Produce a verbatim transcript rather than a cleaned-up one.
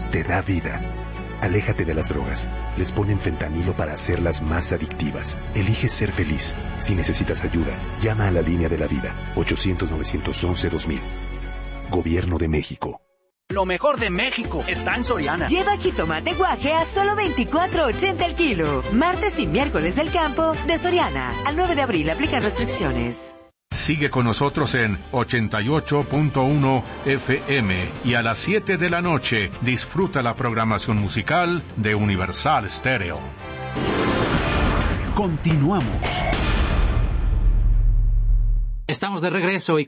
te da vida. Aléjate de las drogas. Les ponen fentanilo para hacerlas más adictivas. Elige ser feliz. Si necesitas ayuda, llama a la línea de la vida. ochocientos, novecientos once, dos mil. Gobierno de México. Lo mejor de México está en Soriana. Lleva jitomate guaje a solo veinticuatro ochenta el kilo. Martes y miércoles del campo de Soriana. Al nueve de abril aplican restricciones. Sigue con nosotros en ochenta y ocho punto uno F M y a las siete de la noche disfruta la programación musical de Universal Stereo. Continuamos. Estamos de regreso y